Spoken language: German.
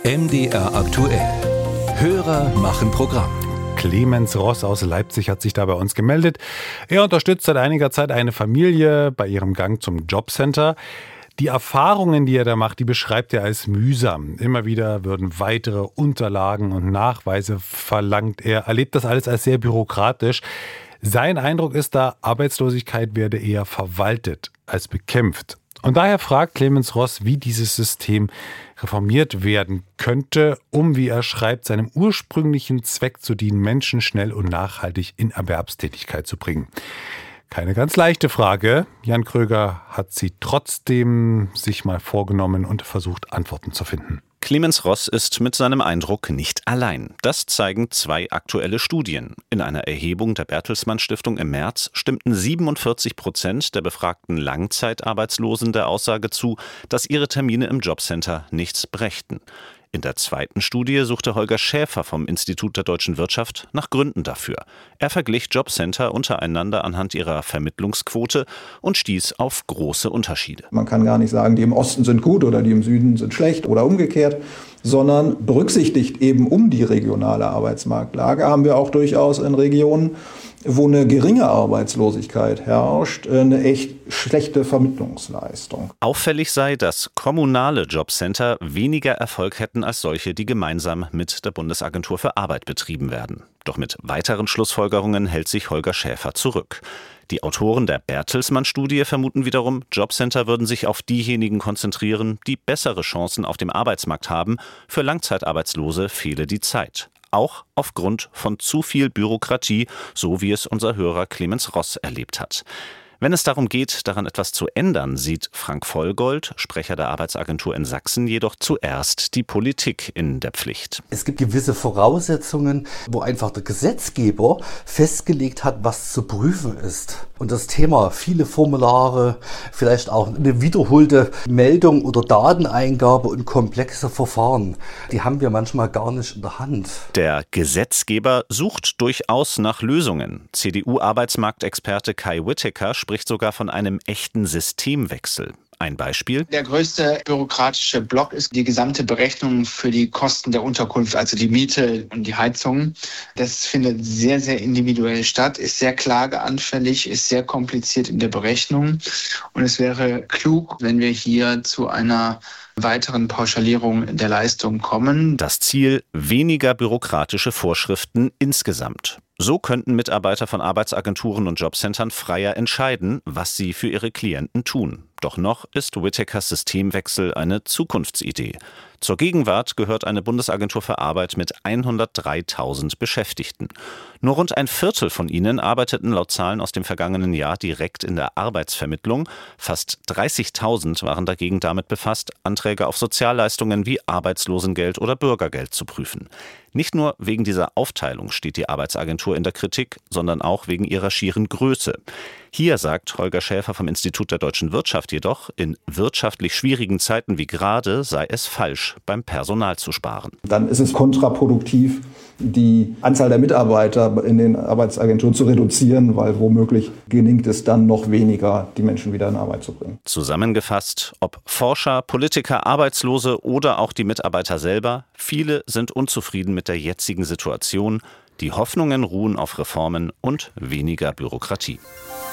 MDR aktuell. Hörer machen Programm. Clemens Ross aus Leipzig hat sich da bei uns gemeldet. Er unterstützt seit einiger Zeit eine Familie bei ihrem Gang zum Jobcenter. Die Erfahrungen, die er da macht, die beschreibt er als mühsam. Immer wieder würden weitere Unterlagen und Nachweise verlangt. Er erlebt das alles als sehr bürokratisch. Sein Eindruck ist da, Arbeitslosigkeit werde eher verwaltet als bekämpft. Und daher fragt Clemens Ross, wie dieses System reformiert werden könnte, um, wie er schreibt, seinem ursprünglichen Zweck zu dienen, Menschen schnell und nachhaltig in Erwerbstätigkeit zu bringen. Keine ganz leichte Frage. Jan Kröger hat sie trotzdem sich mal vorgenommen und versucht, Antworten zu finden. Clemens Ross ist mit seinem Eindruck nicht allein. Das zeigen 2 aktuelle Studien. In einer Erhebung der Bertelsmann Stiftung im März stimmten 47% der befragten Langzeitarbeitslosen der Aussage zu, dass ihre Termine im Jobcenter nichts brächten. In der zweiten Studie suchte Holger Schäfer vom Institut der Deutschen Wirtschaft nach Gründen dafür. Er verglich Jobcenter untereinander anhand ihrer Vermittlungsquote und stieß auf große Unterschiede. Man kann gar nicht sagen, die im Osten sind gut oder die im Süden sind schlecht oder umgekehrt, sondern berücksichtigt eben um die regionale Arbeitsmarktlage haben wir auch durchaus in Regionen, wo eine geringe Arbeitslosigkeit herrscht, eine echt schlechte Vermittlungsleistung. Auffällig sei, dass kommunale Jobcenter weniger Erfolg hätten als solche, die gemeinsam mit der Bundesagentur für Arbeit betrieben werden. Doch mit weiteren Schlussfolgerungen hält sich Holger Schäfer zurück. Die Autoren der Bertelsmann-Studie vermuten wiederum, Jobcenter würden sich auf diejenigen konzentrieren, die bessere Chancen auf dem Arbeitsmarkt haben. Für Langzeitarbeitslose fehle die Zeit. Auch aufgrund von zu viel Bürokratie, so wie es unser Hörer Clemens Ross erlebt hat. Wenn es darum geht, daran etwas zu ändern, sieht Frank Vollgold, Sprecher der Arbeitsagentur in Sachsen, jedoch zuerst die Politik in der Pflicht. Es gibt gewisse Voraussetzungen, wo einfach der Gesetzgeber festgelegt hat, was zu prüfen ist. Und das Thema viele Formulare, vielleicht auch eine wiederholte Meldung oder Dateneingabe und komplexe Verfahren, die haben wir manchmal gar nicht in der Hand. Der Gesetzgeber sucht durchaus nach Lösungen. CDU-Arbeitsmarktexperte Kai Whittaker spricht sogar von einem echten Systemwechsel. Ein Beispiel. Der größte bürokratische Block ist die gesamte Berechnung für die Kosten der Unterkunft, also die Miete und die Heizung. Das findet sehr, sehr individuell statt, ist sehr klageanfällig, ist sehr kompliziert in der Berechnung. Und es wäre klug, wenn wir hier zu einer weiteren Pauschalierung der Leistung kommen. Das Ziel: weniger bürokratische Vorschriften insgesamt. So könnten Mitarbeiter von Arbeitsagenturen und Jobcentern freier entscheiden, was sie für ihre Klienten tun. Doch noch ist Whittakers Systemwechsel eine Zukunftsidee. Zur Gegenwart gehört eine Bundesagentur für Arbeit mit 103.000 Beschäftigten. Nur rund ein Viertel von ihnen arbeiteten laut Zahlen aus dem vergangenen Jahr direkt in der Arbeitsvermittlung. Fast 30.000 waren dagegen damit befasst, Anträge auf Sozialleistungen wie Arbeitslosengeld oder Bürgergeld zu prüfen. Nicht nur wegen dieser Aufteilung steht die Arbeitsagentur in der Kritik, sondern auch wegen ihrer schieren Größe. Hier sagt Holger Schäfer vom Institut der Deutschen Wirtschaft jedoch, in wirtschaftlich schwierigen Zeiten wie gerade sei es falsch, beim Personal zu sparen. Dann ist es kontraproduktiv, die Anzahl der Mitarbeiter in den Arbeitsagenturen zu reduzieren, weil womöglich gelingt es dann noch weniger, die Menschen wieder in Arbeit zu bringen. Zusammengefasst, ob Forscher, Politiker, Arbeitslose oder auch die Mitarbeiter selber, viele sind unzufrieden mit der jetzigen Situation. Die Hoffnungen ruhen auf Reformen und weniger Bürokratie.